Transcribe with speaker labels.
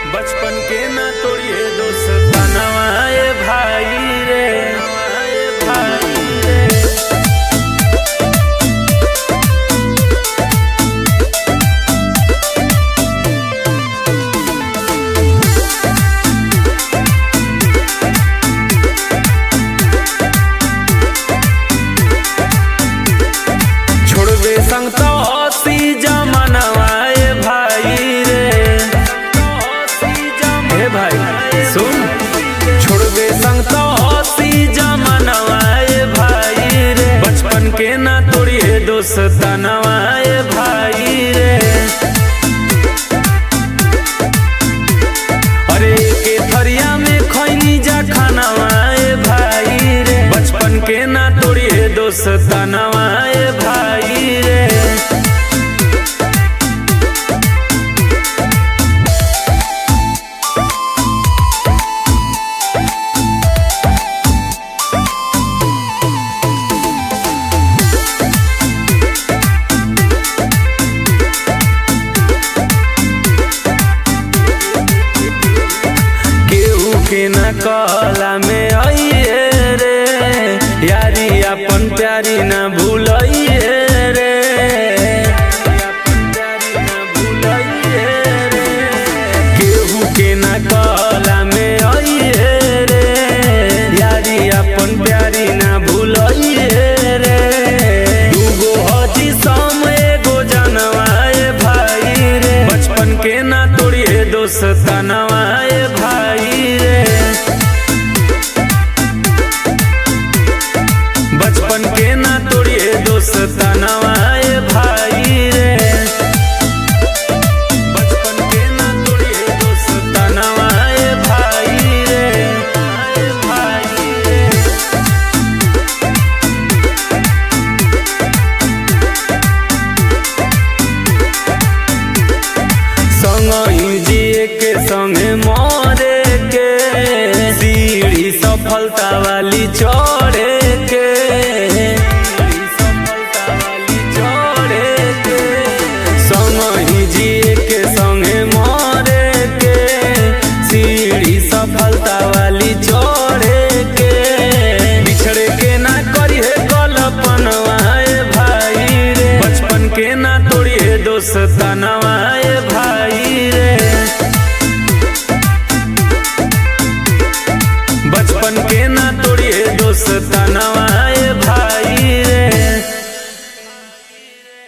Speaker 1: बचपन के ना तोड़िए दोस्तानवा ए भाई रे भाई रे। छोड़बे संग तो हसी जमानवा ए भाई रे। हे भाई सुन, छोड़बे संग तो हसी जमानवा ए भाई रे। बचपन के ना तोड़िए दोस्तानवा ए भाई रे। अरे के थरिया में खैनी जा खानवा ए भाई रे। बचपन के ना तोड़िए दोस्तानवा ए भाई रे। के न कहला में आइए रे, यारी अपन प्यारी न भूलिए रे। केहू के न कहला में आइए रे, यारी अपन प्यारी न भूलिए रे। दूगो हजी सम एगो जनवा ए भाई रे। बचपन के न तोड़िए दोस्तानवा ए भाई रे। बचपन के ना तोड़िए दोस्तानवा ए भाई रे। बचपन के ना तोड़िए दोस्तानवा ए भाई रे भाई रे। संग जिए के संगे मरे के, सीढ़ी सफलता वाली चढ़े के। संग जिए के संगे मरे के, सीढ़ी सफलता वाली चढ़े के। बिछड़े के ना करिए कल्पनवा ए भाई रे। बचपन के ना तोड़िए दोस्तानवा ए भाई रे। बचपन के ना तोड़िए दोस्तानवा